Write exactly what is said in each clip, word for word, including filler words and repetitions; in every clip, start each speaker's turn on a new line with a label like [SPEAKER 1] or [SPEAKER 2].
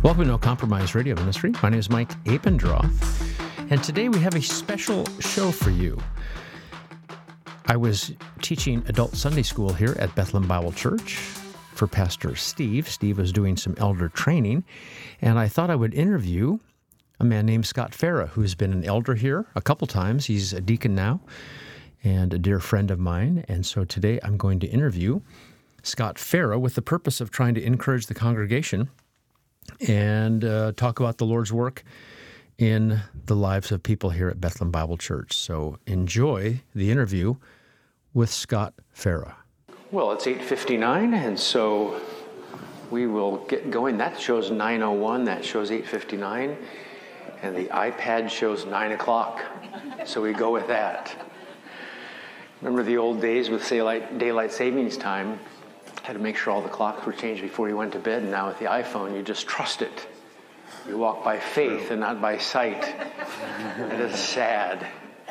[SPEAKER 1] Welcome to No Compromise Radio Ministry. My name is Mike Abendroth, and today we have a special show for you. I was teaching adult Sunday school here at Bethlehem Bible Church for Pastor Steve. Steve was doing some elder training, and I thought I would interview a man named Scott Farah, who's been an elder here a couple times. He's a deacon now and a dear friend of mine, and so today I'm going to interview Scott Farah with the purpose of trying to encourage the congregation and uh, talk about the Lord's work in the lives of people here at Bethlehem Bible Church. So enjoy the interview with Scott Farah. Well, it's eight fifty-nine, and so we will get going. That shows nine oh one, that shows eight fifty-nine, and the iPad shows nine o'clock, so we go with that. Remember the old days with daylight, daylight savings time? Had to make sure all the clocks were changed before you went to bed, and now with the iPhone, you just trust it. You walk by faith and not by sight. It is sad.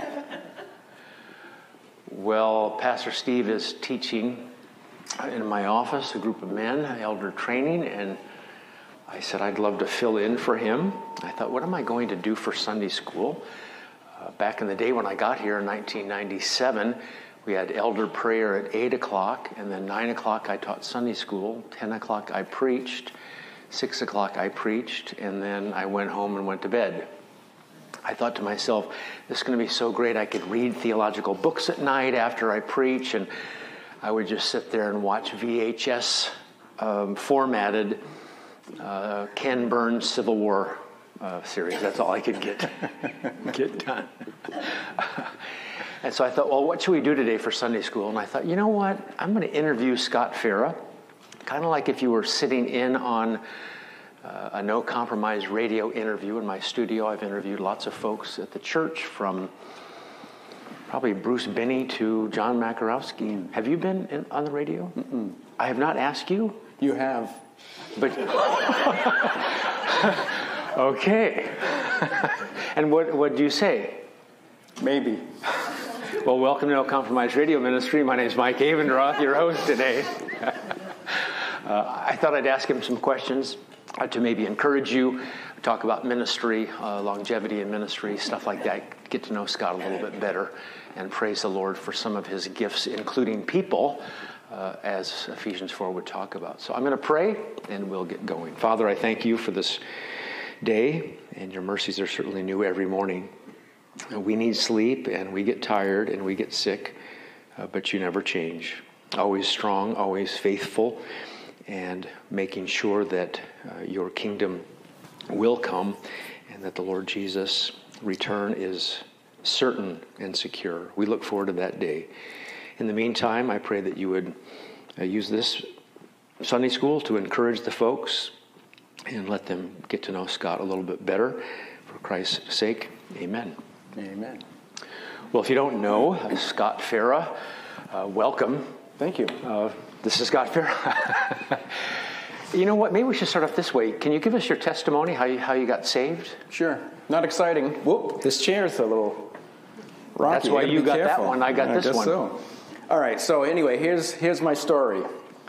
[SPEAKER 1] Well, Pastor Steve is teaching in my office, a group of men, elder training, and I said I'd love to fill in for him. I thought, what am I going to do for Sunday school? Uh, back in the day when I got here in nineteen ninety-seven, we had elder prayer at eight o'clock, and then nine o'clock I taught Sunday school, ten o'clock I preached, six o'clock I preached, and then I went home and went to bed. I thought to myself, this is going to be so great, I could read theological books at night after I preach, and I would just sit there and watch V H S um, formatted uh, Ken Burns Civil War uh, series. That's all I could get, get done. And so I thought, well, what should we do today for Sunday school? And I thought, you know what? I'm going to interview Scott Farah, kind of like if you were sitting in on uh, a No Compromise radio interview in my studio. I've interviewed lots of folks at the church, from probably Bruce Binney to John Makarowski. Mm. Have you been in, on the radio?
[SPEAKER 2] Mm-mm.
[SPEAKER 1] I have not asked you.
[SPEAKER 2] You have.
[SPEAKER 1] But okay. And what what do you say?
[SPEAKER 2] Maybe.
[SPEAKER 1] Well, welcome to No Compromise Radio Ministry. My name is Mike Abendroth, your host today. uh, I thought I'd ask him some questions uh, to maybe encourage you, talk about ministry, uh, longevity in ministry, stuff like that. Get to know Scott a little bit better, and praise the Lord for some of his gifts, including people, uh, as Ephesians four would talk about. So I'm going to pray, and we'll get going. Father, I thank you for this day, and your mercies are certainly new every morning. We need sleep, and we get tired, and we get sick, uh, but you never change. Always strong, always faithful, and making sure that uh, your kingdom will come, and that the Lord Jesus' return is certain and secure. We look forward to that day. In the meantime, I pray that you would uh, use this Sunday school to encourage the folks and let them get to know Scott a little bit better. For Christ's sake, amen.
[SPEAKER 2] Amen.
[SPEAKER 1] Well, if you don't know uh, Scott Farah, uh, welcome.
[SPEAKER 2] Thank you.
[SPEAKER 1] Uh, this is Scott Farah. You know what? Maybe we should start off this way. Can you give us your testimony, how you, how you got saved?
[SPEAKER 2] Sure. Not exciting. Whoop, this chair is a little rocky.
[SPEAKER 1] That's why you, you got careful. That one. I got
[SPEAKER 2] I
[SPEAKER 1] this
[SPEAKER 2] guess
[SPEAKER 1] one.
[SPEAKER 2] So. All right. So anyway, here's here's my story.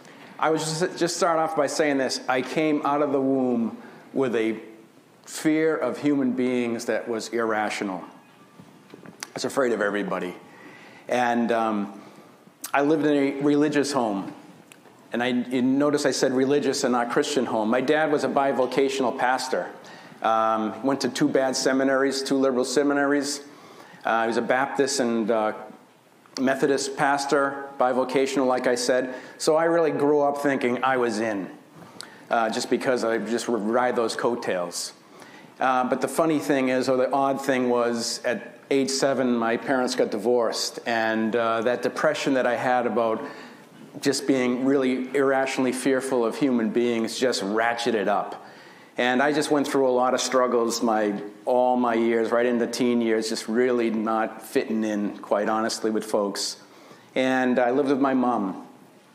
[SPEAKER 2] I was just just start off by saying this. I came out of the womb with a fear of human beings that was irrational. I was afraid of everybody. And um, I lived in a religious home. And I you notice I said religious and not Christian home. My dad was a bivocational pastor. Um, went to two bad seminaries, two liberal seminaries. Uh, he was a Baptist and uh, Methodist pastor, bivocational, like I said. So I really grew up thinking I was in, uh, just because I just would ride those coattails. Uh, but the funny thing is, or the odd thing was, at age seven, my parents got divorced, and uh, that depression that I had about just being really irrationally fearful of human beings just ratcheted up. And I just went through a lot of struggles my all my years, right into teen years, just really not fitting in, quite honestly, with folks. And I lived with my mom.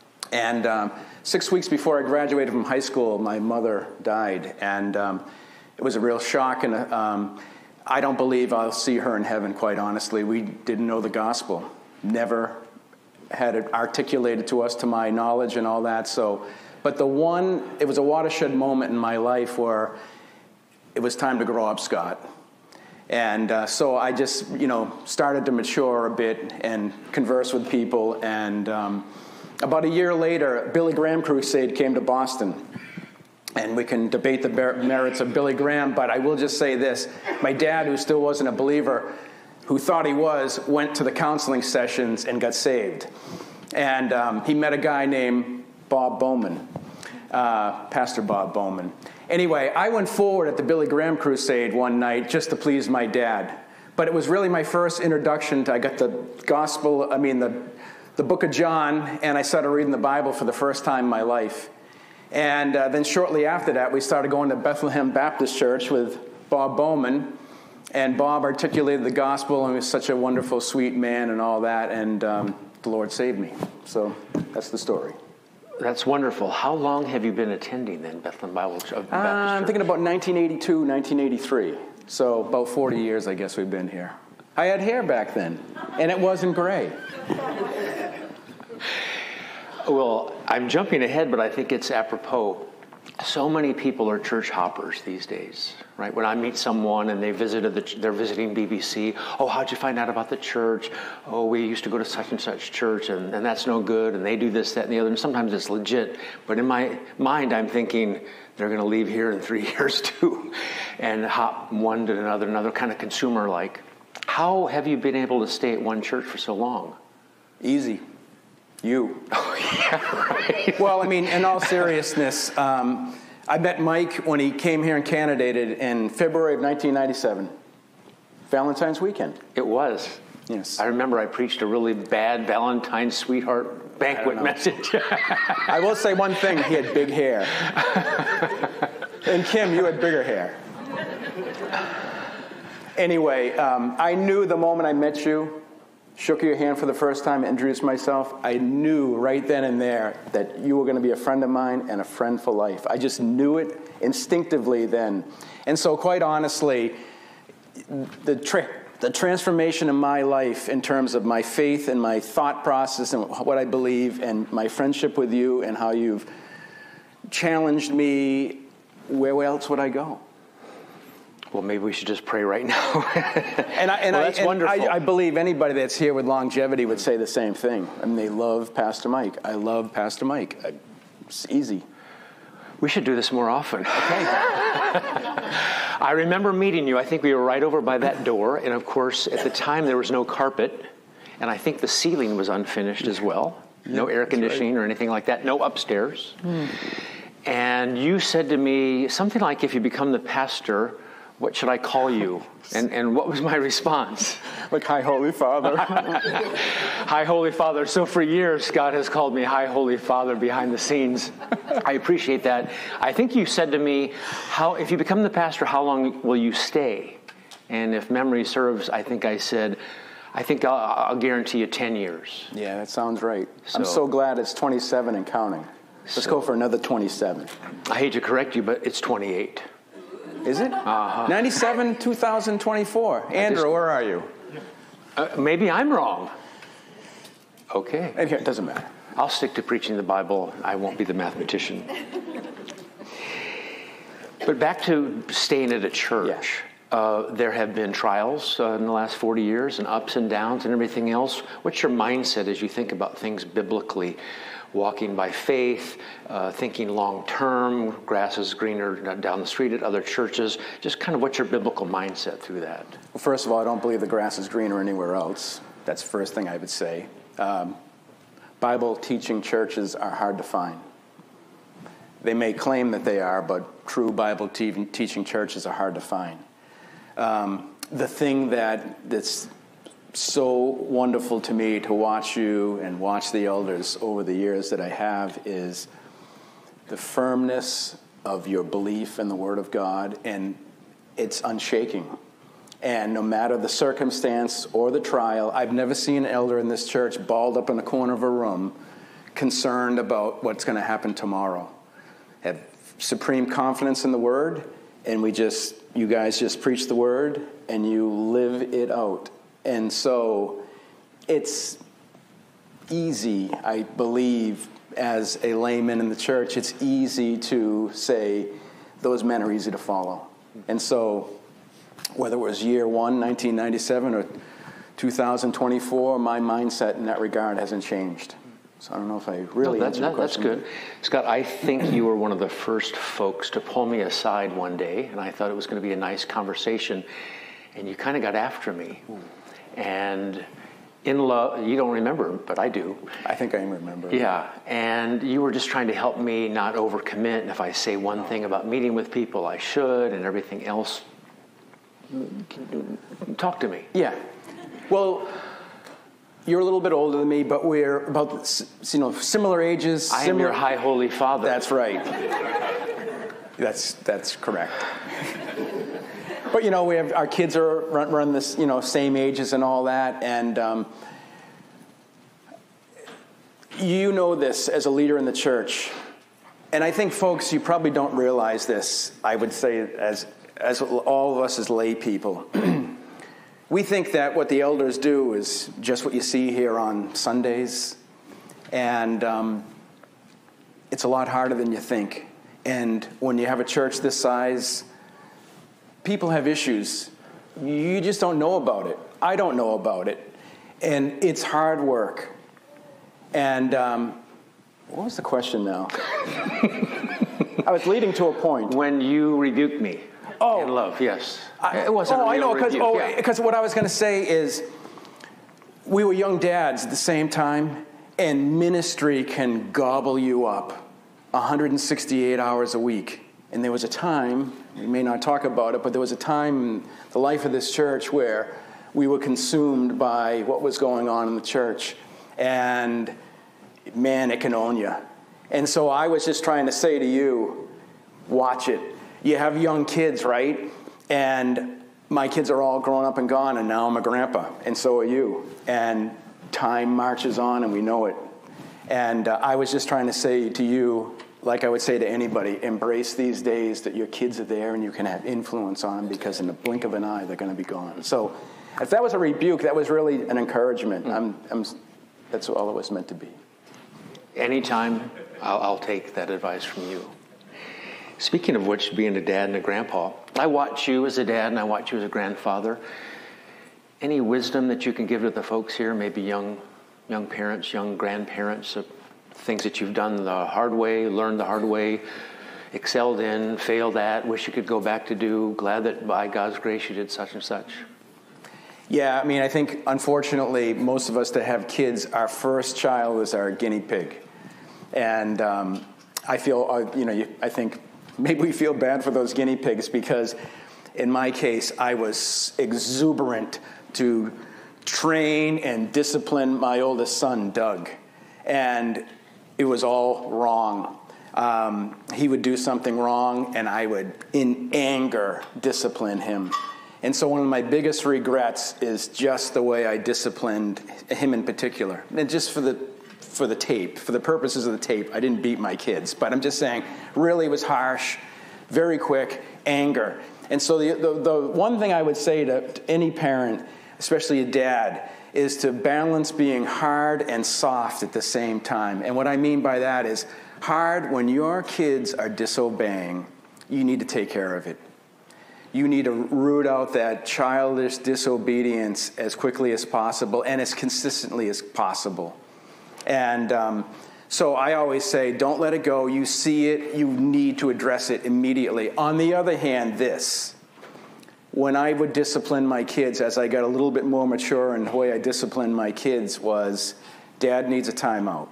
[SPEAKER 2] And um, six weeks before I graduated from high school, my mother died, and um, it was a real shock, and um, I don't believe I'll see her in heaven, quite honestly. We didn't know the gospel, never had it articulated to us, to my knowledge and all that, so But the one, it was a watershed moment in my life where it was time to grow up, Scott. And uh, so I just, you know, started to mature a bit and converse with people. And um, about a year later, Billy Graham Crusade came to Boston. And we can debate the merits of Billy Graham, but I will just say this. My dad, who still wasn't a believer, who thought he was, went to the counseling sessions and got saved. And um, he met a guy named Bob Bowman, uh, Pastor Bob Bowman. Anyway, I went forward at the Billy Graham Crusade one night just to please my dad. But it was really my first introduction to, I got the gospel, I mean, the, the book of John, and I started reading the Bible for the first time in my life. And uh, then shortly after that, we started going to Bethlehem Baptist Church with Bob Bowman. And Bob articulated the gospel, and he was such a wonderful, sweet man and all that. And um, the Lord saved me. So that's the story.
[SPEAKER 1] That's wonderful. How long have you been attending then, Bethlehem Bible Ch- Baptist
[SPEAKER 2] uh, I'm
[SPEAKER 1] Church?
[SPEAKER 2] thinking about nineteen eighty-two, nineteen eighty-three. So about forty years, I guess, we've been here. I had hair back then, and it wasn't gray.
[SPEAKER 1] Well, I'm jumping ahead, but I think it's apropos. So many people are church hoppers these days, right? When I meet someone and they visited, the, they're visiting B B C. Oh, how'd you find out about the church? Oh, we used to go to such and such church, and, and that's no good. And they do this, that, and the other. And sometimes it's legit. But in my mind, I'm thinking they're going to leave here in three years too, and hop one to another, another kind of consumer-like. How have you been able to stay at one church for so long?
[SPEAKER 2] Easy. You.
[SPEAKER 1] Oh, yeah, right.
[SPEAKER 2] Well, I mean, in all seriousness, um, I met Mike when he came here and candidated in February of nineteen ninety-seven. Valentine's weekend.
[SPEAKER 1] It was.
[SPEAKER 2] Yes.
[SPEAKER 1] I remember I preached a really bad Valentine's sweetheart banquet message.
[SPEAKER 2] I will say one thing. He had big hair. And Kim, you had bigger hair. Anyway, um, I knew the moment I met you, shook your hand for the first time, introduced myself, I knew right then and there that you were going to be a friend of mine and a friend for life. I just knew it instinctively then. And so quite honestly, the tra- the transformation in my life in terms of my faith and my thought process and what I believe and my friendship with you and how you've challenged me, where else would I go?
[SPEAKER 1] Well, maybe we should just pray right now.
[SPEAKER 2] and I, and
[SPEAKER 1] well,
[SPEAKER 2] I,
[SPEAKER 1] that's
[SPEAKER 2] and
[SPEAKER 1] wonderful.
[SPEAKER 2] I, I believe anybody that's here with longevity would say the same thing. I mean, they love Pastor Mike. I love Pastor Mike. I, it's easy.
[SPEAKER 1] We should do this more often.
[SPEAKER 2] Okay.
[SPEAKER 1] I remember meeting you. I think we were right over by that door. And, of course, at the time, there was no carpet. And I think the ceiling was unfinished as well. No air conditioning right. or anything like that. No upstairs. Mm. And you said to me something like, if you become the pastor, what should I call you? And and what was my response?
[SPEAKER 2] Like, High Holy Father.
[SPEAKER 1] High Holy Father. So for years, God has called me High Holy Father behind the scenes. I appreciate that. I think you said to me, "How if you become the pastor, how long will you stay?" And if memory serves, I think I said, I think I'll, I'll guarantee you ten years.
[SPEAKER 2] Yeah, that sounds right.
[SPEAKER 1] So,
[SPEAKER 2] I'm so glad it's twenty-seven and counting. Let's so, go for another twenty-seven.
[SPEAKER 1] I hate to correct you, but it's twenty-eight.
[SPEAKER 2] Is it?
[SPEAKER 1] Uh-huh.
[SPEAKER 2] ninety-seven, two thousand twenty-four. Andrew, just, where are you?
[SPEAKER 1] Uh, maybe I'm wrong. Okay.
[SPEAKER 2] It doesn't matter.
[SPEAKER 1] I'll stick to preaching the Bible. I won't be the mathematician. But back to staying at a church. Yeah. Uh, there have been trials uh, in the last forty years and ups and downs and everything else. What's your mindset as you think about things biblically? Walking by faith, uh, thinking long-term, grass is greener down the street at other churches. Just kind of what's your biblical mindset through that?
[SPEAKER 2] Well, first of all, I don't believe the grass is greener anywhere else. That's the first thing I would say. Um, Bible-teaching churches are hard to find. They may claim that they are, but true Bible-teaching churches are hard to find. Um, the thing that that's so wonderful to me to watch you and watch the elders over the years that I have is the firmness of your belief in the Word of God, and it's unshaking. And no matter the circumstance or the trial, I've never seen an elder in this church balled up in a corner of a room concerned about what's going to happen tomorrow. Have supreme confidence in the Word, and we just, you guys just preach the Word and you live it out. And so it's easy, I believe, as a layman in the church, it's easy to say those men are easy to follow. And so whether it was year one, nineteen ninety-seven, or two thousand twenty-four, my mindset in that regard hasn't changed. So I don't know if I really
[SPEAKER 1] no, that,
[SPEAKER 2] answered
[SPEAKER 1] that,
[SPEAKER 2] the question.
[SPEAKER 1] That's good. Scott, I think you were one of the first folks to pull me aside one day, and I thought it was going to be a nice conversation, and you kind of got after me. And in love, you don't remember, but I do.
[SPEAKER 2] I think I remember.
[SPEAKER 1] Yeah, and you were just trying to help me not overcommit, and if I say one thing about meeting with people, I should, and everything else, talk to me.
[SPEAKER 2] Yeah. Well, you're a little bit older than me, but we're about, you know, similar ages.
[SPEAKER 1] I
[SPEAKER 2] similar...
[SPEAKER 1] am your high holy father.
[SPEAKER 2] That's right. That's that's correct. But you know, we have our kids are run, run this, you know, same ages and all that, and um, you know this as a leader in the church, and I think, folks, you probably don't realize this. I would say, as as all of us as lay people. We think that what the elders do is just what you see here on Sundays, and um, it's a lot harder than you think. And when you have a church this size, people have issues. You just don't know about it. I don't know about it. And it's hard work. And um, what was the question now? I was leading to a point.
[SPEAKER 1] When you rebuked me. Oh, in love, yes.
[SPEAKER 2] I,
[SPEAKER 1] it wasn't
[SPEAKER 2] oh,
[SPEAKER 1] a real
[SPEAKER 2] I know, because oh,
[SPEAKER 1] yeah.
[SPEAKER 2] what I was going to say is we were young dads at the same time, and ministry can gobble you up one hundred sixty-eight hours a week. And there was a time, we may not talk about it, but there was a time in the life of this church where we were consumed by what was going on in the church. And man, it can own you. And so I was just trying to say to you, watch it. You have young kids, right? And my kids are all grown up and gone, and now I'm a grandpa, and so are you. And time marches on, and we know it. And uh, I was just trying to say to you, like I would say to anybody, embrace these days that your kids are there and you can have influence on them, because in the blink of an eye, they're going to be gone. So if that was a rebuke, that was really an encouragement. I'm, I'm, that's all it was meant to be.
[SPEAKER 1] Anytime, I'll, I'll take that advice from you. Speaking of which, being a dad and a grandpa, I watch you as a dad and I watch you as a grandfather. Any wisdom that you can give to the folks here, maybe young young parents, young grandparents, of things that you've done the hard way, learned the hard way, excelled in, failed at, wish you could go back to do, glad that by God's grace you did such and such?
[SPEAKER 2] Yeah, I mean, I think, unfortunately, most of us that have kids, our first child is our guinea pig. And um, I feel, uh, you know, I think maybe we feel bad for those guinea pigs, because in my case, I was exuberant to train and discipline my oldest son, Doug. And it was all wrong. Um, he would do something wrong, and I would, in anger, discipline him. And so one of my biggest regrets is just the way I disciplined him in particular. And just for the for the tape, for the purposes of the tape, I didn't beat my kids. But I'm just saying, really was harsh, very quick, anger. And so the the, the one thing I would say to, to any parent, especially a dad, is to balance being hard and soft at the same time. And what I mean by that is, hard when your kids are disobeying, you need to take care of it. You need to root out that childish disobedience as quickly as possible and as consistently as possible. And um, so I always say, don't let it go. You see it, you need to address it immediately. On the other hand, this. When I would discipline my kids, as I got a little bit more mature, and the way I disciplined my kids was, Dad needs a timeout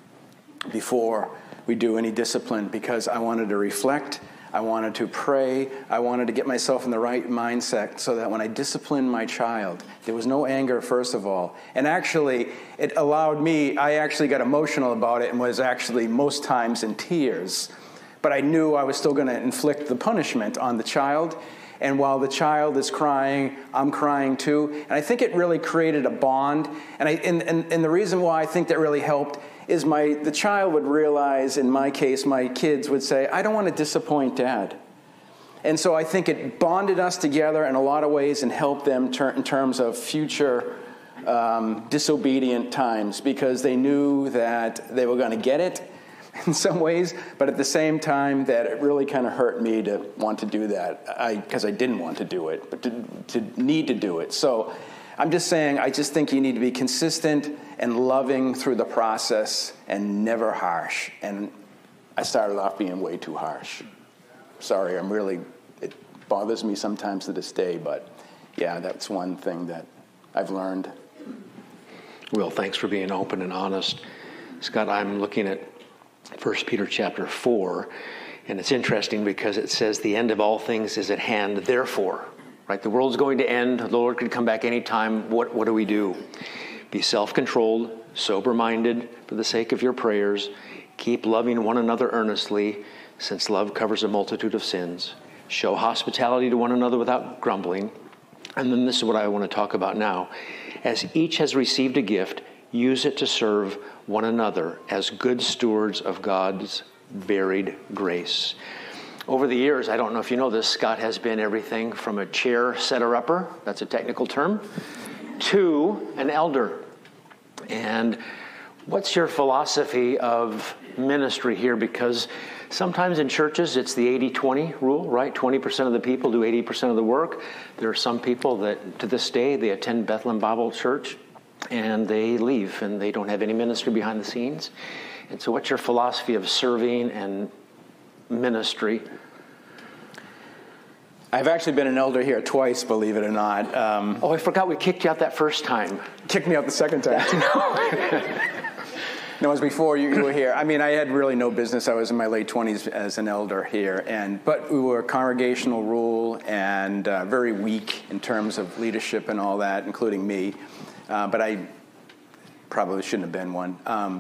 [SPEAKER 2] before we do any discipline, because I wanted to reflect, I wanted to pray, I wanted to get myself in the right mindset so that when I disciplined my child, there was no anger, first of all. And actually, it allowed me, I actually got emotional about it and was actually most times in tears. But I knew I was still going to inflict the punishment on the child. And while the child is crying, I'm crying too. And I think it really created a bond. And, I, and, and, and the reason why I think that really helped is my the child would realize, in my case, my kids would say, I don't want to disappoint Dad. And so I think it bonded us together in a lot of ways and helped them ter- in terms of future um, disobedient times, because they knew that they were going to get it. in some ways, but at the same time that it really kind of hurt me to want to do that, I because I didn't want to do it, but to, to need to do it. So I'm just saying, I just think you need to be consistent and loving through the process and never harsh. And I started off being way too harsh. Sorry, I'm really, it bothers me sometimes to this day, but yeah, that's one thing that I've learned.
[SPEAKER 3] Will, thanks for being open and honest. Scott, I'm looking at First Peter chapter four, and it's interesting because it says the end of all things is at hand, therefore. Right, the world's going to end. The Lord could come back anytime. What, what do we do? Be self-controlled, sober-minded for the sake of your prayers. Keep loving one another earnestly, since love covers a multitude of sins. Show hospitality to one another without grumbling. And then this is what I want to talk about now. As each has received a gift, use it to serve one another as good stewards of God's varied grace. Over the years, I don't know if you know this, Scott has been everything from a chair setter-upper, that's a technical term, to an elder. And what's your philosophy of ministry here? Because sometimes in churches, it's the eighty twenty rule, right? twenty percent of the people do eighty percent of the work. There are some people that, to this day, they attend Bethlehem Bible Church, and they leave, and they don't have any ministry behind the scenes. And so what's your philosophy of serving and ministry?
[SPEAKER 2] I've actually been an elder here twice, believe it or not. Um,
[SPEAKER 3] oh, I forgot we kicked you out that first time.
[SPEAKER 2] Kicked me out the second time. No, it was before you, you were here. I mean, I had really no business. I was in my late twenties as an elder here, and but we were congregational rule and uh, very weak in terms of leadership and all that, including me. Uh, but I probably shouldn't have been one. Um,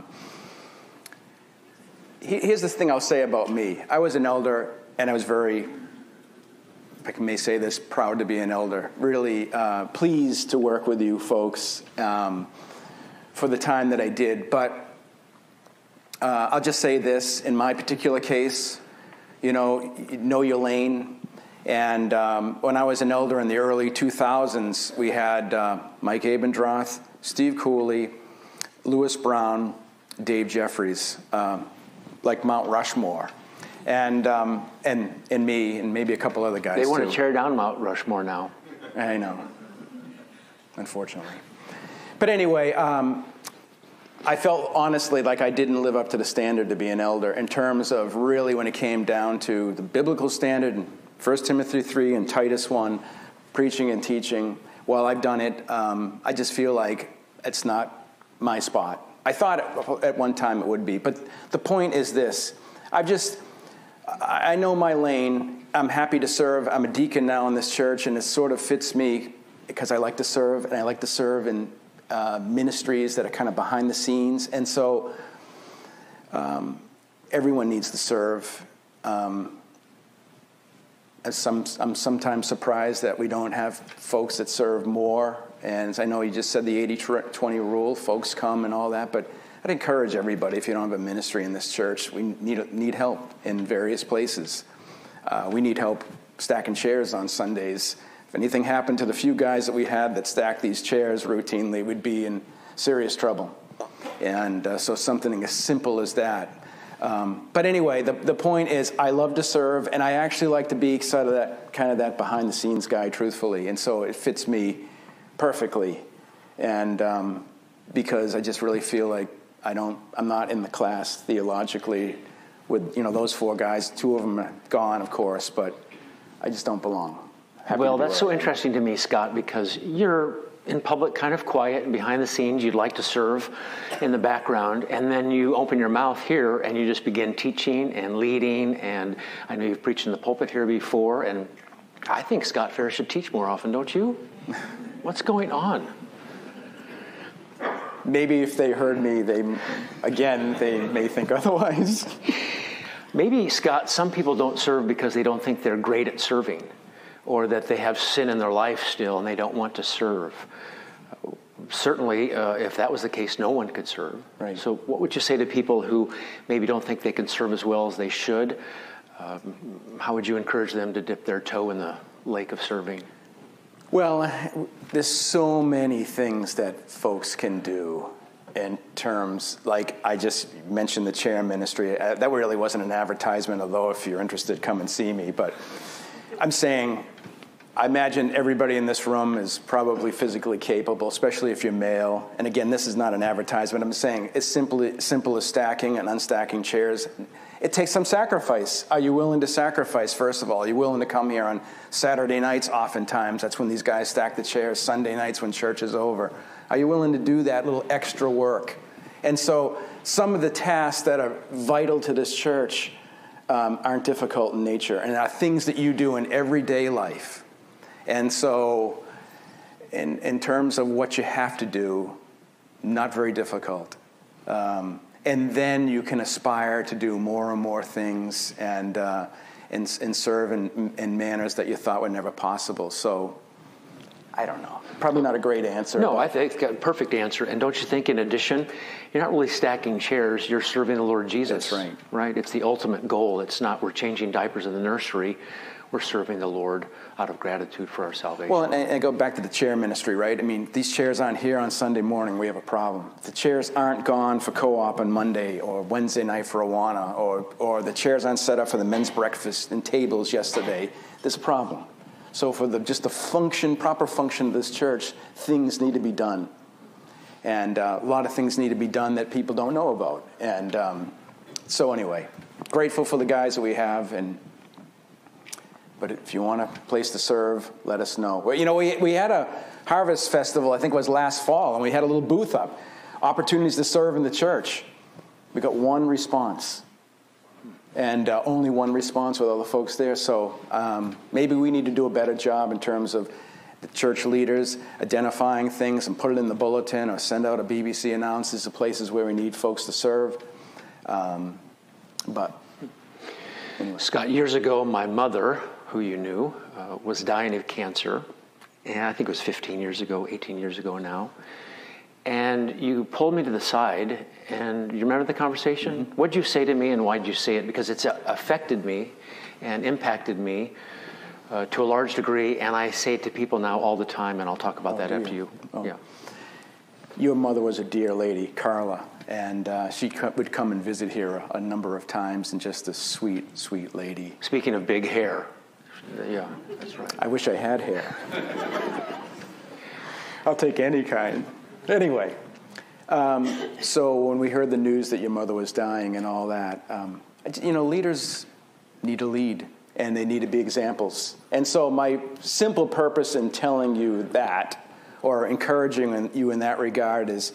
[SPEAKER 2] Here's the thing I'll say about me. I was an elder, and I was very, if I may say this, proud to be an elder. Really uh, pleased to work with you folks um, for the time that I did. But uh, I'll just say this, in my particular case, you know, know your lane. And um, when I was an elder in the early two thousands, we had uh, Mike Abendroth, Steve Cooley, Lewis Brown, Dave Jeffries, um, like Mount Rushmore, and um, and and me, and maybe a couple other guys.
[SPEAKER 3] They want
[SPEAKER 2] too.
[SPEAKER 3] to tear down Mount Rushmore now.
[SPEAKER 2] I know, unfortunately. But anyway, um, I felt honestly like I didn't live up to the standard to be an elder in terms of really when it came down to the biblical standard in First Timothy three and Titus one, preaching and teaching. While I've done it, um, I just feel like it's not my spot. I thought at one time it would be, but the point is this. I've just, I know my lane. I'm happy to serve. I'm a deacon now in this church, and it sort of fits me because I like to serve, and I like to serve in uh, ministries that are kind of behind the scenes. And so um, everyone needs to serve. Um, as some, I'm sometimes surprised that we don't have folks that serve more. And I know you just said the eighty twenty rule, folks come and all that, but I'd encourage everybody, if you don't have a ministry in this church, we need need help in various places. Uh, we need help stacking chairs on Sundays. If anything happened to the few guys that we had that stacked these chairs routinely, we'd be in serious trouble. And uh, so something as simple as that. Um, but anyway, the, the point is I love to serve, and I actually like to be sort of that, kind of that behind-the-scenes guy, truthfully. And so it fits me perfectly, and um, because I just really feel like I don't, I'm not in the class theologically with, you know, those four guys. Two of them are gone, of course, but I just don't belong. Happy
[SPEAKER 3] well, that's
[SPEAKER 2] it.
[SPEAKER 3] so interesting to me, Scott, because you're in public kind of quiet and behind the scenes. You'd like to serve in the background, and then you open your mouth here and you just begin teaching and leading, and I know you've preached in the pulpit here before, and I think Scott Ferris should teach more often, don't you? What's going on?
[SPEAKER 2] Maybe if they heard me, they, again, they may think otherwise.
[SPEAKER 3] Maybe, Scott, some people don't serve because they don't think they're great at serving, or that they have sin in their life still and they don't want to serve. Certainly, uh, if that was the case, no one could serve.
[SPEAKER 2] Right.
[SPEAKER 3] So what would you say to people who maybe don't think they can serve as well as they should? Um, how would you encourage them to dip their toe in the lake of serving?
[SPEAKER 2] Well, there's so many things that folks can do in terms, like I just mentioned the chair ministry. Uh, that really wasn't an advertisement, although if you're interested, come and see me. But I'm saying, I imagine everybody in this room is probably physically capable, especially if you're male. And again, this is not an advertisement. I'm saying it's simply simple as stacking and unstacking chairs. It takes some sacrifice. Are you willing to sacrifice, first of all? Are you willing to come here on Saturday nights oftentimes? That's when these guys stack the chairs. Sunday nights when church is over. Are you willing to do that little extra work? And so some of the tasks that are vital to this church um, aren't difficult in nature and are things that you do in everyday life. And so in, in terms of what you have to do, not very difficult. Um, and then you can aspire to do more and more things and uh, and, and serve in, in manners that you thought were never possible. So I don't know. Probably not a great answer.
[SPEAKER 3] No, I think it's got a perfect answer. And don't you think, in addition, you're not really stacking chairs, you're serving the Lord Jesus.
[SPEAKER 2] That's right.
[SPEAKER 3] Right? It's the ultimate goal. It's not we're changing diapers in the nursery. We're serving the Lord out of gratitude for our salvation.
[SPEAKER 2] Well, and, and go back to the chair ministry, right? I mean, these chairs aren't here on Sunday morning. We have a problem. The chairs aren't gone for co-op on Monday or Wednesday night for Awana, or or the chairs aren't set up for the men's breakfast and tables yesterday. There's a problem. So for the just the function, proper function of this church, things need to be done. And uh, a lot of things need to be done that people don't know about. And um, so anyway, grateful for the guys that we have. And but if you want a place to serve, let us know. Well, you know, we we had a harvest festival, I think it was last fall, and we had a little booth up. Opportunities to serve in the church. We got one response. And uh, only one response with all the folks there. So um, maybe we need to do a better job in terms of the church leaders identifying things and put it in the bulletin or send out a B B C announces of places where we need folks to serve. Um, but anyway.
[SPEAKER 3] Scott, years ago, my mother, who you knew, uh, was dying of cancer. And I think it was fifteen years ago, eighteen years ago now. And you pulled me to the side, and you remember the conversation? Mm-hmm. What did you say to me, and why did you say it? Because it's affected me and impacted me uh, to a large degree, and I say it to people now all the time, and I'll talk about oh, that after you.
[SPEAKER 2] Oh.
[SPEAKER 3] Yeah.
[SPEAKER 2] Your mother was a dear lady, Carla, and uh, she co- would come and visit here a, a number of times, and just a sweet, sweet lady.
[SPEAKER 3] Speaking of big hair. Yeah, that's right.
[SPEAKER 2] I wish I had hair. I'll take any kind. Anyway, um, so when we heard the news that your mother was dying and all that, um, you know, leaders need to lead, and they need to be examples. And so my simple purpose in telling you that, or encouraging you in that regard, is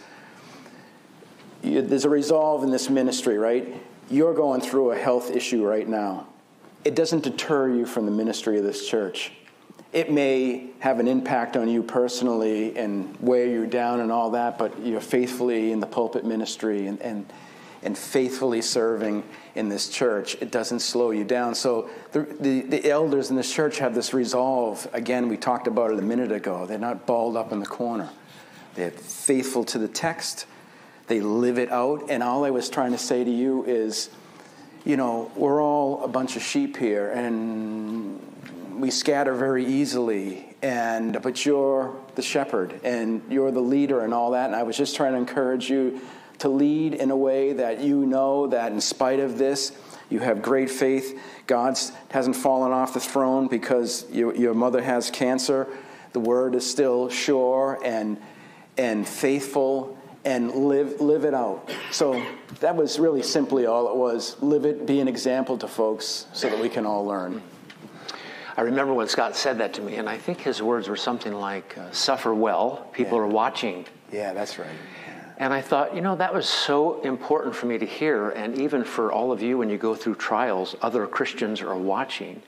[SPEAKER 2] you, there's a resolve in this ministry, right? You're going through a health issue right now. It doesn't deter you from the ministry of this church. It may have an impact on you personally and wear you down and all that, but you're faithfully in the pulpit ministry and, and, and faithfully serving in this church. It doesn't slow you down. So the, the, the elders in this church have this resolve. Again, we talked about it a minute ago. They're not balled up in the corner. They're faithful to the text. They live it out. And all I was trying to say to you is, you know, we're all a bunch of sheep here, and we scatter very easily, and but you're the shepherd, and you're the leader and all that, and I was just trying to encourage you to lead in a way that you know that in spite of this, you have great faith. God hasn't fallen off the throne because you, your mother has cancer. The word is still sure and and faithful, and live live it out. So that was really simply all it was. Live it, be an example to folks so that we can all learn.
[SPEAKER 3] I remember when Scott said that to me, and I think his words were something like, uh, suffer well, people yeah. are watching.
[SPEAKER 2] Yeah, that's right. Yeah.
[SPEAKER 3] And I thought, you know, that was so important for me to hear, and even for all of you when you go through trials, other Christians are watching.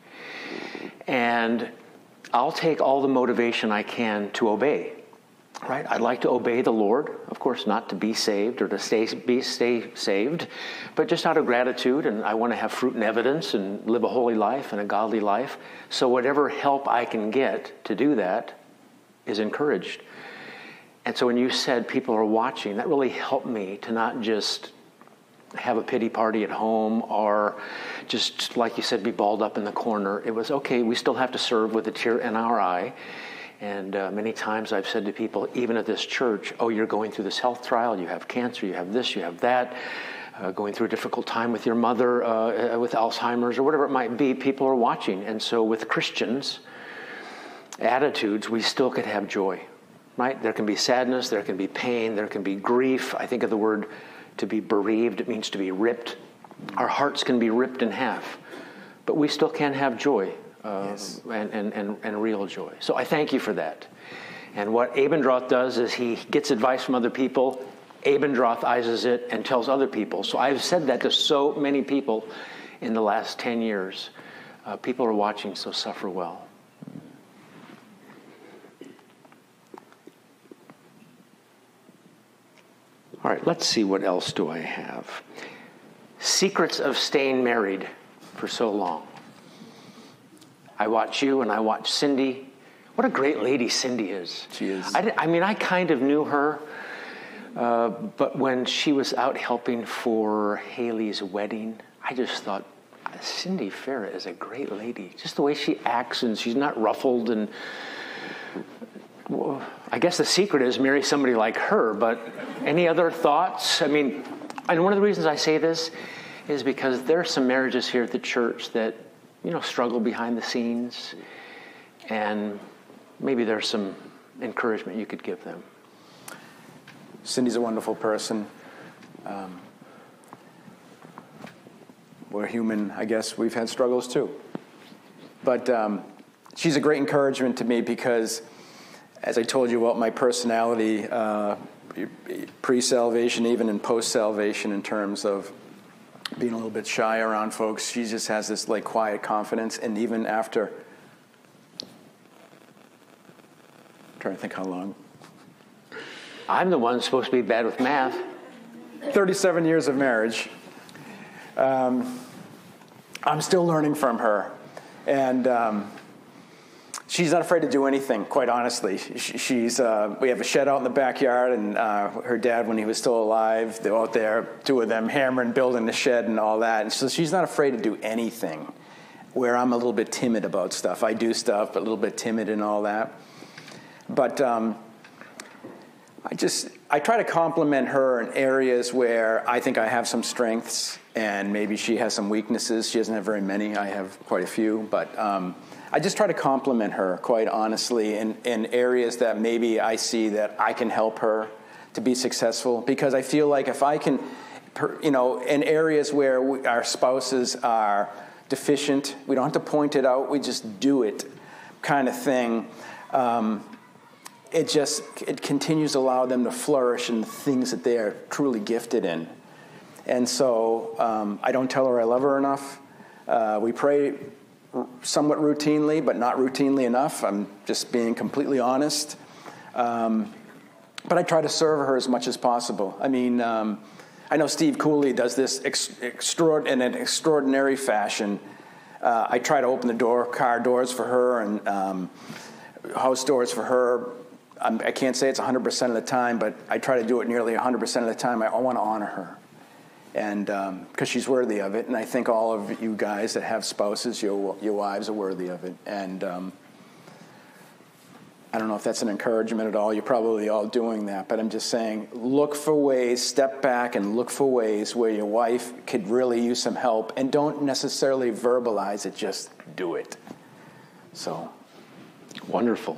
[SPEAKER 3] And I'll take all the motivation I can to obey. Right? I'd like to obey the Lord, of course, not to be saved or to stay be stay saved, but just out of gratitude, and I want to have fruit and evidence and live a holy life and a godly life. So whatever help I can get to do that is encouraged. And so when you said people are watching, that really helped me to not just have a pity party at home or just, like you said, be balled up in the corner. It was, okay, we still have to serve with a tear in our eye. And uh, many times I've said to people, even at this church, oh, you're going through this health trial, you have cancer, you have this, you have that, uh, going through a difficult time with your mother, uh, with Alzheimer's, or whatever it might be, people are watching. And so with Christians' attitudes, we still could have joy, right? There can be sadness, there can be pain, there can be grief. I think of the word to be bereaved, it means to be ripped. Our hearts can be ripped in half, but we still can have joy. Uh, yes. and, and, and, and real joy. So I thank you for that. And what Abendroth does is he gets advice from other people, Abendrothizes it, and tells other people. So I've said that to so many people in the last ten years. Uh, people are watching, so suffer well. All right, let's see, what else do I have? Secrets of staying married for so long. I watch you and I watch Cindy. What a great lady Cindy is.
[SPEAKER 2] She is.
[SPEAKER 3] I, I mean, I kind of knew her, uh, but when she was out helping for Haley's wedding, I just thought, Cindy Farah is a great lady. Just the way she acts, and she's not ruffled. And well, I guess the secret is marry somebody like her, but any other thoughts? I mean, and one of the reasons I say this is because there are some marriages here at the church that, you know, struggle behind the scenes, and maybe there's some encouragement you could give them.
[SPEAKER 2] Cindy's a wonderful person. Um, we're human, I guess. We've had struggles too. But um, she's a great encouragement to me because, as I told you about my personality, uh, pre-salvation, even in post-salvation, in terms of being a little bit shy around folks, she just has this like quiet confidence. And even after, I'm trying to think how long.
[SPEAKER 3] I'm the one supposed to be bad with math.
[SPEAKER 2] thirty-seven years of marriage. Um, I'm still learning from her. And um, she's not afraid to do anything, quite honestly. She, she's uh, we have a shed out in the backyard, and uh, her dad, when he was still alive, they were out there, two of them, hammering, building the shed and all that. And so she's not afraid to do anything, where I'm a little bit timid about stuff. I do stuff, but a little bit timid and all that. But um, I just, I try to compliment her in areas where I think I have some strengths, and maybe she has some weaknesses. She doesn't have very many. I have quite a few, but um, I just try to compliment her, quite honestly, in, in areas that maybe I see that I can help her to be successful. Because I feel like if I can, you know, in areas where we, our spouses are deficient, we don't have to point it out, we just do it kind of thing. Um, it just, it continues to allow them to flourish in the things that they are truly gifted in. And so um, I don't tell her I love her enough. Uh, we pray somewhat routinely, but not routinely enough. I'm just being completely honest. Um, but I try to serve her as much as possible. I mean, um, I know Steve Cooley does this ex- extra- in an extraordinary fashion. Uh, I try to open the door, car doors for her, and um, house doors for her. I'm, I can't say it's one hundred percent of the time, but I try to do it nearly one hundred percent of the time. I, I want to honor her. And because um, she's worthy of it, and I think all of you guys that have spouses, your your wives are worthy of it. And um, I don't know if that's an encouragement at all. You're probably all doing that, but I'm just saying, look for ways, step back and look for ways where your wife could really use some help, and don't necessarily verbalize it, just do it. So,
[SPEAKER 3] wonderful.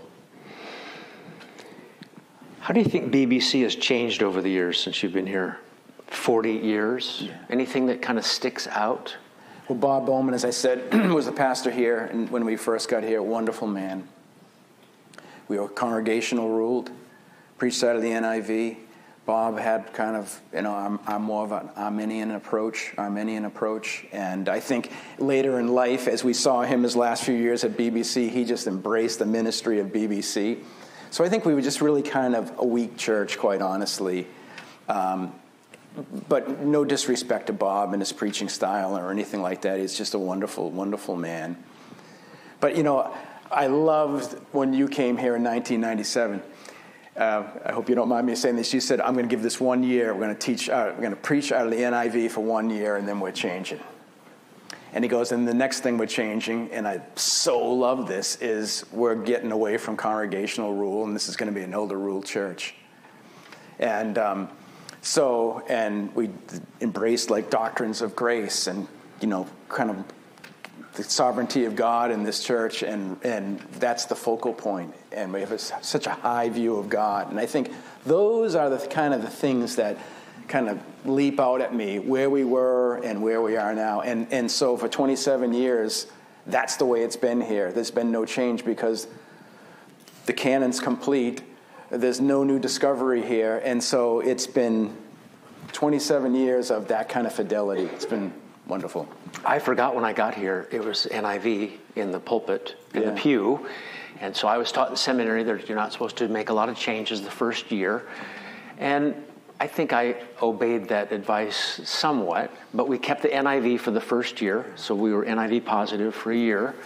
[SPEAKER 3] How do you think B B C has changed over the years since you've been here? forty years? Yeah. Anything that kind of sticks out?
[SPEAKER 2] Well, Bob Bowman, as I said, was the pastor here, and when we first got here, wonderful man. We were congregational ruled, preached out of the N I V. Bob had kind of, you know, I'm, I'm more of an Arminian approach, Arminian approach, and I think later in life, as we saw him his last few years at B B C, he just embraced the ministry of B B C. So I think we were just really kind of a weak church, quite honestly. Um, But no disrespect to Bob and his preaching style or anything like that. He's just a wonderful, wonderful man. But, you know, I loved when you came here in nineteen ninety-seven. Uh, I hope you don't mind me saying this. You said, I'm going to give this one year. We're going to teach, uh, we're going to preach out of the N I V for one year, and then we're changing. And he goes, and the next thing we're changing, and I so love this, is we're getting away from congregational rule, and this is going to be an elder rule church. And um, so, and we embraced like doctrines of grace and, you know, kind of the sovereignty of God in this church, and, and that's the focal point. And we have a, such a high view of God. And I think those are the kind of the things that kind of leap out at me, where we were and where we are now. And and so for twenty-seven years, that's the way it's been here. There's been no change because the canon's complete. There's no new discovery here. And so it's been twenty-seven years of that kind of fidelity. It's been wonderful.
[SPEAKER 3] I forgot when I got here, it was N I V in the pulpit, in yeah. the pew. And so I was taught in seminary that you're not supposed to make a lot of changes the first year. And I think I obeyed that advice somewhat, but we kept the N I V for the first year, so we were N I V positive for a year.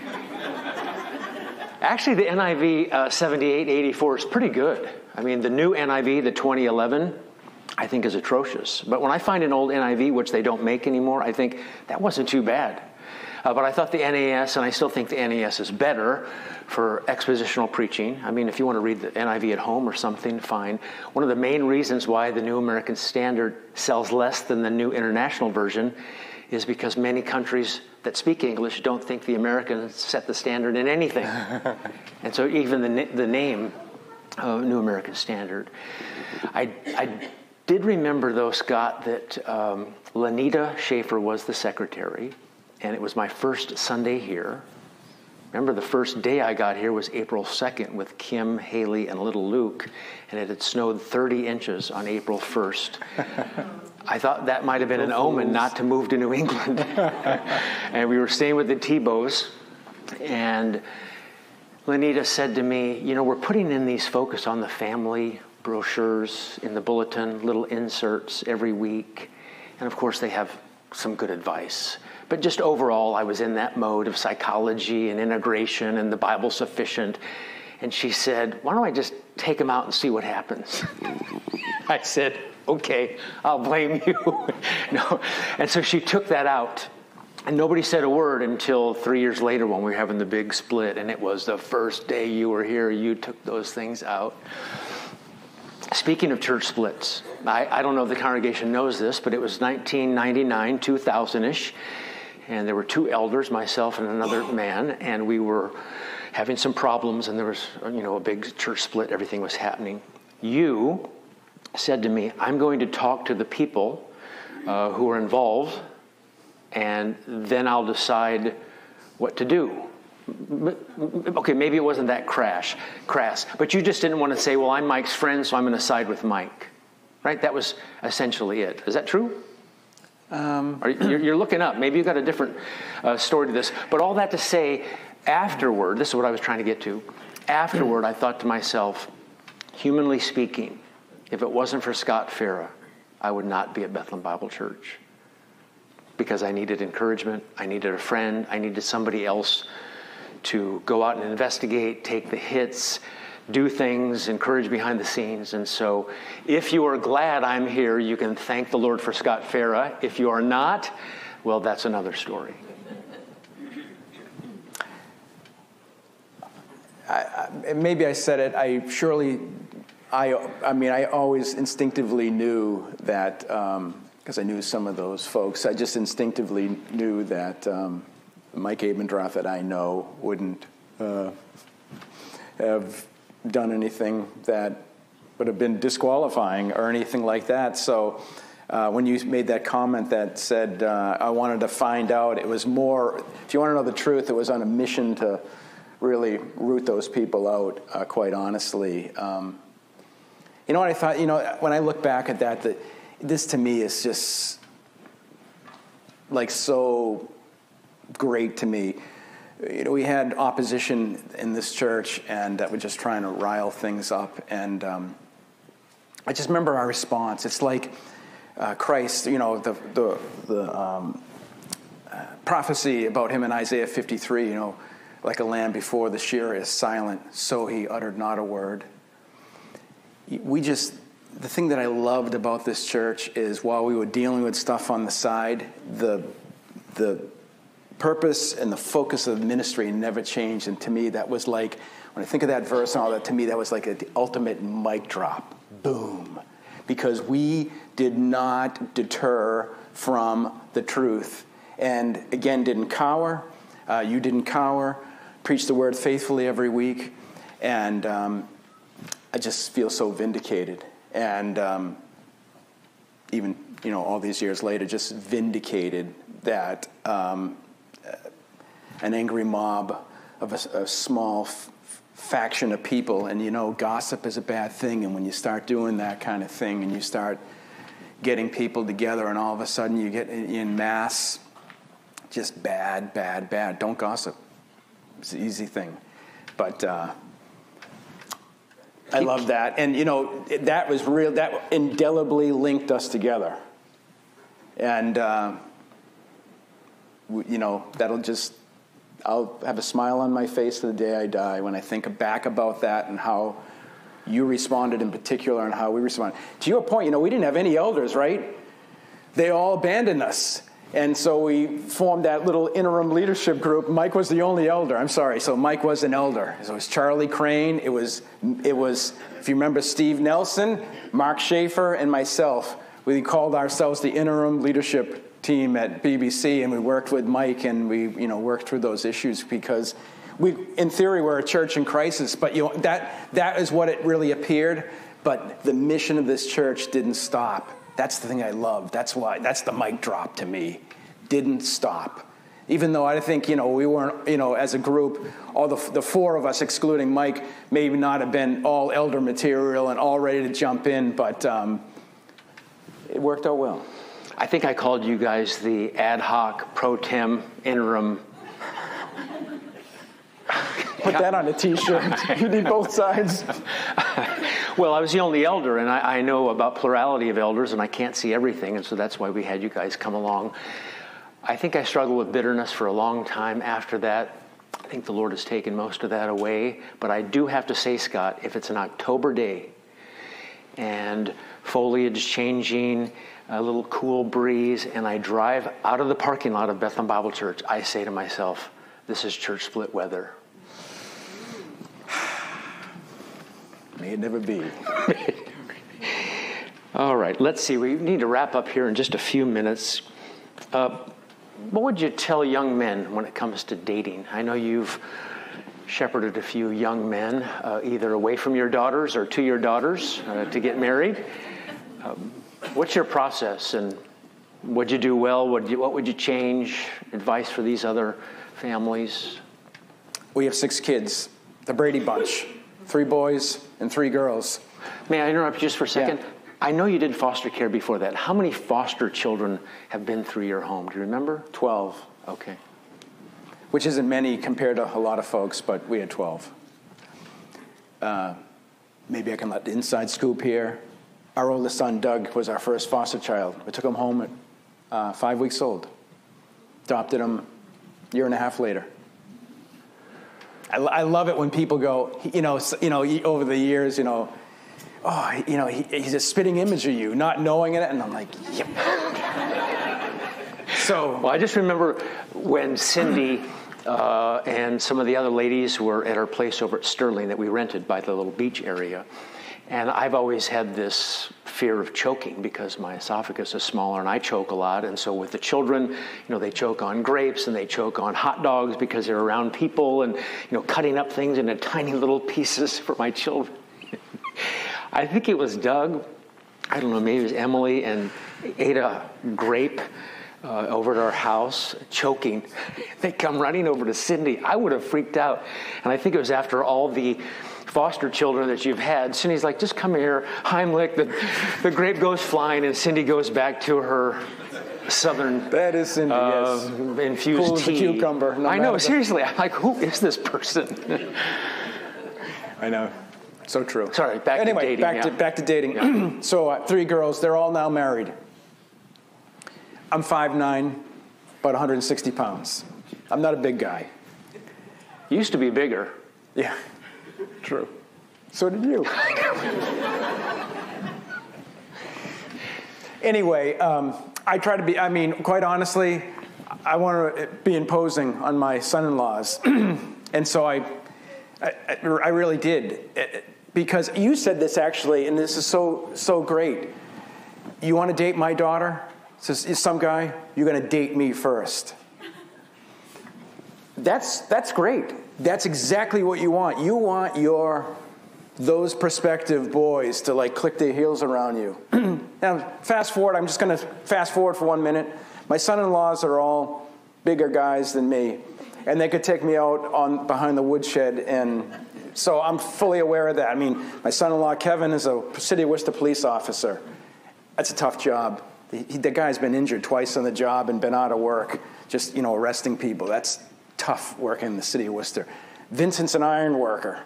[SPEAKER 3] Actually, the N I V uh, seventy-eight eighty-four is pretty good. I mean, the new N I V, the twenty eleven, I think is atrocious. But when I find an old N I V, which they don't make anymore, I think that wasn't too bad. Uh, but I thought the N A S, and I still think the N A S is better for expositional preaching. I mean, if you want to read the N I V at home or something, fine. One of the main reasons why the New American Standard sells less than the New International Version is because many countries that speak English don't think the Americans set the standard in anything. And so even the, the name uh, New American Standard. I, I did remember, though, Scott, that um, Lenita Schaefer was the secretary, and it was my first Sunday here. Remember, the first day I got here was April second with Kim, Haley, and little Luke, and it had snowed thirty inches on April first. I thought that might have been an omen not to move to New England. And we were staying with the Tebows, and Lenita said to me, you know, we're putting in these Focus on the Family brochures in the bulletin, little inserts every week. And of course, they have some good advice. But just overall, I was in that mode of psychology and integration and the Bible sufficient. And she said, why don't I just take them out and see what happens? I said, okay, I'll blame you. No. And so she took that out. And nobody said a word until three years later when we were having the big split. And it was the first day you were here, you took those things out. Speaking of church splits, I, I don't know if the congregation knows this, but it was nineteen ninety-nine, two thousand-ish. And there were two elders, myself and another man, and we were having some problems, and there was, you know, a big church split. Everything was happening. You said to me, I'm going to talk to the people uh, who are involved, and then I'll decide what to do. Okay, maybe it wasn't that crash, crass, but you just didn't want to say, well, I'm Mike's friend, so I'm going to side with Mike, right? That was essentially it. Is that true? Um, Are you, you're looking up. Maybe you've got a different uh, story to this. But all that to say, afterward, this is what I was trying to get to. Afterward, I thought to myself, humanly speaking, if it wasn't for Scott Farah, I would not be at Bethlehem Bible Church. Because I needed encouragement, I needed a friend, I needed somebody else to go out and investigate, take the hits, do things, encourage behind the scenes. And so if you are glad I'm here, you can thank the Lord for Scott Farah. If you are not, well, that's another story.
[SPEAKER 2] I, I, maybe I said it. I surely, I, I mean, I always instinctively knew that, because um, I knew some of those folks, I just instinctively knew that um, Mike Abendroth that I know wouldn't uh, have done anything that would have been disqualifying or anything like that. So uh, when you made that comment that said, uh, I wanted to find out, it was more, if you want to know the truth, it was on a mission to really root those people out, uh, quite honestly. Um, you know what I thought, you know, when I look back at that, that this to me is just like so great to me. You know, we had opposition in this church, and that was just trying to rile things up. And um, I just remember our response. It's like uh, Christ, you know, the the, the um, uh, prophecy about him in Isaiah fifty-three. You know, like a lamb before the shearer is silent, so he uttered not a word. We just, the thing that I loved about this church is while we were dealing with stuff on the side, the the purpose and the focus of the ministry never changed. And to me, that was like, when I think of that verse and all that, to me, that was like a, the ultimate mic drop. Boom. Because we did not deter from the truth. And again, didn't cower. Uh, you didn't cower. Preached the word faithfully every week. And um, I just feel so vindicated. And um, even, you know, all these years later, just vindicated that um, an angry mob of a, a small f- faction of people, and you know, gossip is a bad thing, and when you start doing that kind of thing, and you start getting people together, and all of a sudden you get in, in mass, just bad, bad, bad. Don't gossip. It's an easy thing. But uh, I love that. And, you know, that was real, that indelibly linked us together. And, uh, you know, that'll just, I'll have a smile on my face to the day I die when I think back about that and how you responded in particular and how we responded. To your point, you know, we didn't have any elders, right? They all abandoned us. And so we formed that little interim leadership group. Mike was the only elder. I'm sorry. So Mike was an elder. So it was Charlie Crane. It was, it was, if you remember, Steve Nelson, Mark Schaefer, and myself. We called ourselves the interim leadership team at B B C, and we worked with Mike, and we, you know, worked through those issues because we, in theory, we're a church in crisis. But you know, that that is what it really appeared. But the mission of this church didn't stop. That's the thing I love. That's why. That's the mic drop to me. Didn't stop. Even though I think, you know, we weren't, you know, as a group, all the the four of us, excluding Mike, maybe not have been all elder material and all ready to jump in, but um, it worked out well.
[SPEAKER 3] I think I called you guys the ad hoc pro tem interim.
[SPEAKER 2] Put that on a T-shirt. You need both sides.
[SPEAKER 3] Well, I was the only elder, and I, I know about plurality of elders, and I can't see everything, and so that's why we had you guys come along. I think I struggled with bitterness for a long time after that. I think the Lord has taken most of that away. But I do have to say, Scott, if it's an October day and foliage changing, a little cool breeze, and I drive out of the parking lot of Bethlehem Bible Church, I say to myself, this is church split weather.
[SPEAKER 2] May it never be.
[SPEAKER 3] All right, let's see. We need to wrap up here in just a few minutes. Uh, what would you tell young men when it comes to dating? I know you've shepherded a few young men, uh, either away from your daughters or to your daughters uh, to get married. Um, what's your process, and what'd you do well? What, you, what would you change? Advice for these other families?
[SPEAKER 2] We have six kids, the Brady Bunch, three boys and three girls.
[SPEAKER 3] May I interrupt you just for a second?
[SPEAKER 2] Yeah.
[SPEAKER 3] I know you did foster care before that. How many foster children have been through your home? Do you remember?
[SPEAKER 2] Twelve.
[SPEAKER 3] Okay.
[SPEAKER 2] Which isn't many compared to a lot of folks, but we had twelve. Uh, maybe I can let the inside scoop here. Our oldest son, Doug, was our first foster child. We took him home at uh, five weeks old. Adopted him a year and a half later. I, I love it when people go, you know, you know, over the years, you know, oh, you know, he, he's a spitting image of you, not knowing it, and I'm like, yep. So,
[SPEAKER 3] well, I just remember when Cindy uh, and some of the other ladies were at our place over at Sterling that we rented by the little beach area. And I've always had this fear of choking because my esophagus is smaller and I choke a lot. And so with the children, you know, they choke on grapes and they choke on hot dogs because they're around people and, you know, cutting up things into tiny little pieces for my children. I think it was Doug, I don't know, maybe it was Emily, and ate a grape uh, over at our house, choking. They come running over to Cindy. I would have freaked out. And I think it was after all the foster children that you've had. Cindy's like, just come here, Heimlich. The, the grape goes flying, and Cindy goes back to her southern
[SPEAKER 2] that is Cindy,
[SPEAKER 3] uh,
[SPEAKER 2] yes.
[SPEAKER 3] infused
[SPEAKER 2] cool
[SPEAKER 3] tea.
[SPEAKER 2] As a cucumber. No
[SPEAKER 3] I know,
[SPEAKER 2] matter.
[SPEAKER 3] seriously. I'm like, who is this person?
[SPEAKER 2] I know. So true.
[SPEAKER 3] Sorry, back
[SPEAKER 2] anyway,
[SPEAKER 3] to dating.
[SPEAKER 2] Back
[SPEAKER 3] yeah.
[SPEAKER 2] to back to dating.
[SPEAKER 3] Yeah.
[SPEAKER 2] So uh, three girls, they're all now married. I'm five nine, about one hundred sixty pounds. I'm not a big guy.
[SPEAKER 3] Used to be bigger.
[SPEAKER 2] Yeah, true. So did you. Anyway, um, I try to be, I mean, quite honestly, I want to be imposing on my son-in-laws. And so I, I, I really did. Because you said this actually, and this is so, so great. You want to date my daughter? Says some guy, you're going to date me first. That's, that's great. That's exactly what you want. You want your, those prospective boys to like click their heels around you. Now, fast forward, I'm just going to fast forward for one minute. My son-in-laws are all bigger guys than me, and they could take me out on behind the woodshed, and so I'm fully aware of that. I mean, my son-in-law, Kevin, is a City of Worcester police officer. That's a tough job. The, he, the guy's been injured twice on the job and been out of work, just, you know, arresting people. That's tough working in the City of Worcester. Vincent's an iron worker.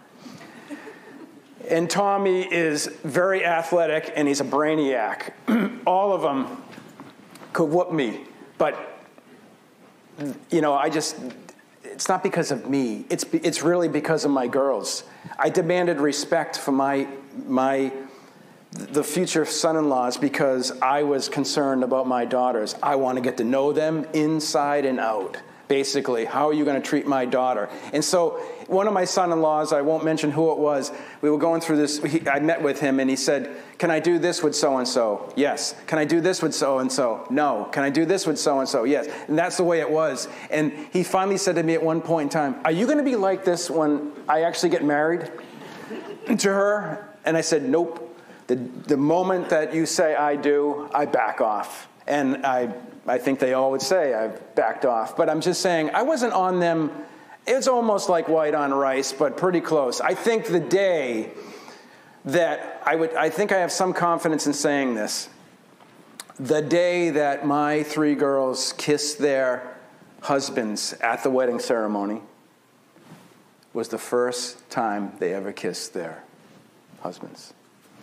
[SPEAKER 2] And Tommy is very athletic, and he's a brainiac. All of them could whoop me, but, you know, I just, it's not because of me. It's it's really because of my girls. I demanded respect for my my the future son-in-laws because I was concerned about my daughters. I want to get to know them inside and out. Basically, how are you going to treat my daughter? And so one of my son-in-laws, I won't mention who it was, we were going through this, he, I met with him and he said, can I do this with so-and-so? Yes. Can I do this with so-and-so? No. Can I do this with so-and-so? Yes. And that's the way it was. And he finally said to me at one point in time, are you going to be like this when I actually get married to her? And I said, nope. The, the moment that you say I do, I back off. And I I think they all would say I've backed off. But I'm just saying, I wasn't on them. It's almost like white on rice, but pretty close. I think the day that I would, I think I have some confidence in saying this. The day that my three girls kissed their husbands at the wedding ceremony was the first time they ever kissed their husbands.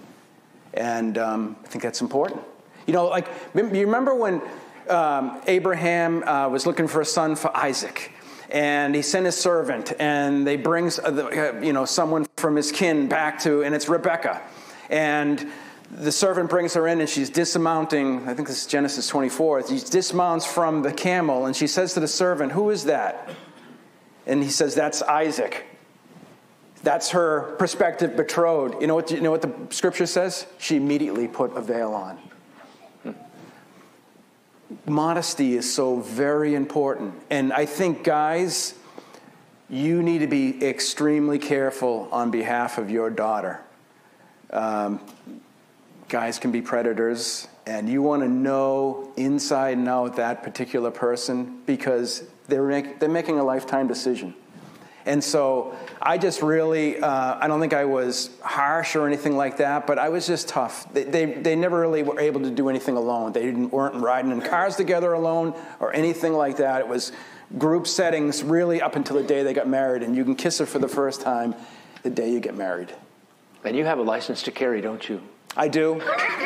[SPEAKER 2] And um, I think that's important. You know, like, you remember when Um, Abraham uh, was looking for a son for Isaac, and he sent his servant, and they bring uh, the, uh, you know someone from his kin back to, and it's Rebecca, and the servant brings her in, and she's dismounting. I think this is Genesis twenty-four. She dismounts from the camel, and she says to the servant, "Who is that?" And he says, "That's Isaac. That's her prospective betrothed." You know what? You know what the scripture says? She immediately put a veil on. Modesty is so very important. And I think, guys, you need to be extremely careful on behalf of your daughter. Um, guys can be predators, and you want to know inside and out that particular person because they're, make, they're making a lifetime decision. And so I just really, uh, I don't think I was harsh or anything like that, but I was just tough. They, they they never really were able to do anything alone. They didn't, weren't riding in cars together alone or anything like that. It was group settings really up until the day they got married, and you can kiss her for the first time the day you get married.
[SPEAKER 3] And you have a license to carry, don't you?
[SPEAKER 2] I do.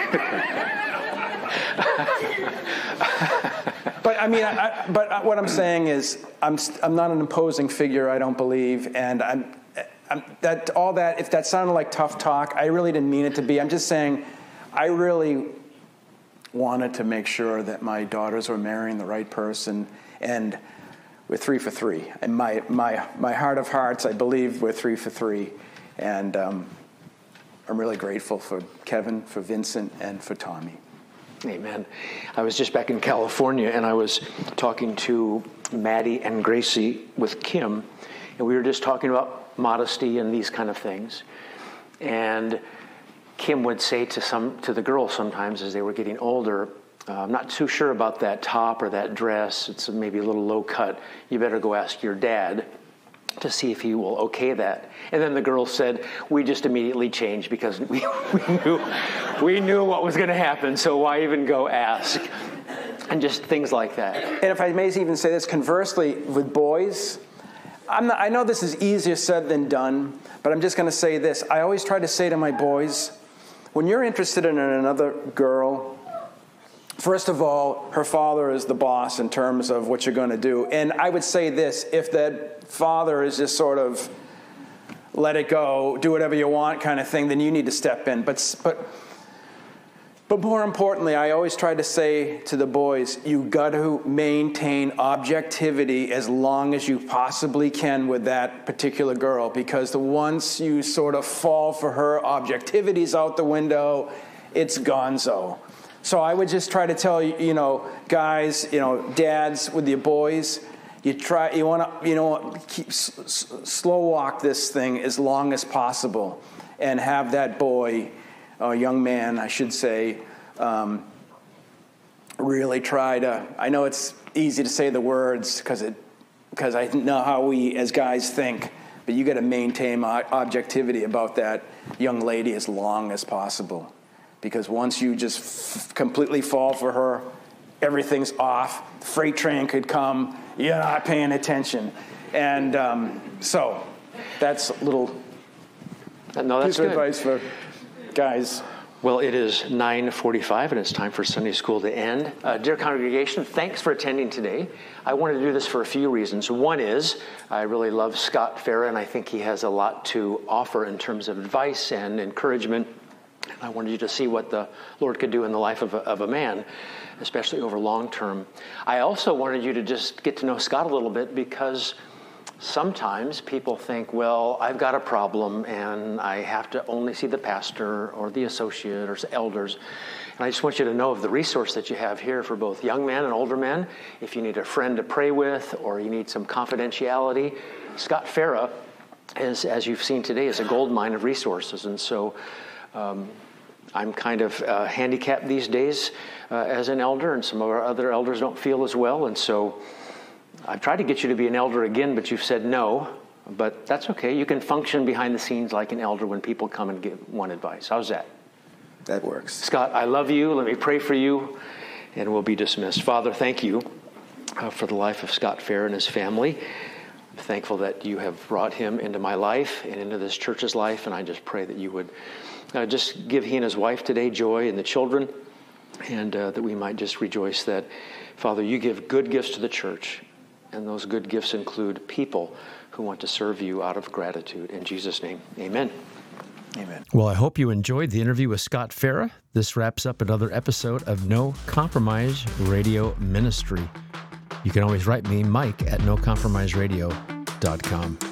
[SPEAKER 2] But I mean, I, I, but what I'm saying is, I'm I'm not an imposing figure. I don't believe, and I'm, I'm that all that. If that sounded like tough talk, I really didn't mean it to be. I'm just saying, I really wanted to make sure that my daughters were marrying the right person, and we're three for three. And my my my heart of hearts, I believe we're three for three, and um, I'm really grateful for Kevin, for Vincent, and for Tommy.
[SPEAKER 3] Amen. I was just back in California, and I was talking to Maddie and Gracie with Kim, and we were just talking about modesty and these kind of things. And Kim would say to some to the girls sometimes as they were getting older, uh, I'm not too sure about that top or that dress. It's maybe a little low cut. You better go ask your dad to see if he will okay that. And then the girls said, we just immediately changed because we, we knew we knew what was going to happen, so why even go ask? And just things like that.
[SPEAKER 2] And if I may even say this, conversely, with boys, I'm not, I know this is easier said than done, but I'm just going to say this. I always try to say to my boys, when you're interested in another girl, first of all, her father is the boss in terms of what you're going to do. And I would say this, if that father is just sort of let it go, do whatever you want kind of thing, then you need to step in. But but But more importantly, I always try to say to the boys, you got to maintain objectivity as long as you possibly can with that particular girl, because the once you sort of fall for her, objectivity's out the window, it's gonzo. So I would just try to tell you, you know, guys, you know, dads with your boys, you try, you want to, you know, keep s- s- slow walk this thing as long as possible, and have that boy, or young man, I should say, um, really try to. I know it's easy to say the words because it, because I know how we as guys think, but you got to maintain objectivity about that young lady as long as possible, because once you just f- completely fall for her, everything's off. The freight train could come. You're not paying attention, and um, so that's a little
[SPEAKER 3] no, that's
[SPEAKER 2] piece of
[SPEAKER 3] good.
[SPEAKER 2] advice for guys.
[SPEAKER 3] Well, it is nine forty-five, and it's time for Sunday school to end. Uh, dear congregation, thanks for attending today. I wanted to do this for a few reasons. One is I really love Scott Farah, and I think he has a lot to offer in terms of advice and encouragement. I wanted you to see what the Lord could do in the life of a, of a man, especially over long term. I also wanted you to just get to know Scott a little bit, because sometimes people think, well, I've got a problem and I have to only see the pastor or the associate or elders. And I just want you to know of the resource that you have here for both young men and older men. If you need a friend to pray with, or you need some confidentiality, Scott Farah, is, as you've seen today, is a gold mine of resources. And so um, I'm kind of uh, handicapped these days uh, as an elder, and some of our other elders don't feel as well. And so I've tried to get you to be an elder again, but you've said no. But that's okay. You can function behind the scenes like an elder when people come and give one advice. How's that?
[SPEAKER 2] That works.
[SPEAKER 3] Scott, I love you. Let me pray for you, and we'll be dismissed. Father, thank you uh, for the life of Scott Farah and his family. I'm thankful that you have brought him into my life and into this church's life, and I just pray that you would uh, just give he and his wife today joy, and the children, and uh, that we might just rejoice that, Father, you give good gifts to the church. And those good gifts include people who want to serve you out of gratitude. In Jesus' name, amen.
[SPEAKER 2] Amen.
[SPEAKER 1] Well, I hope you enjoyed the interview with Scott Farah. This wraps up another episode of No Compromise Radio Ministry. You can always write me, Mike, at no compromise radio dot com.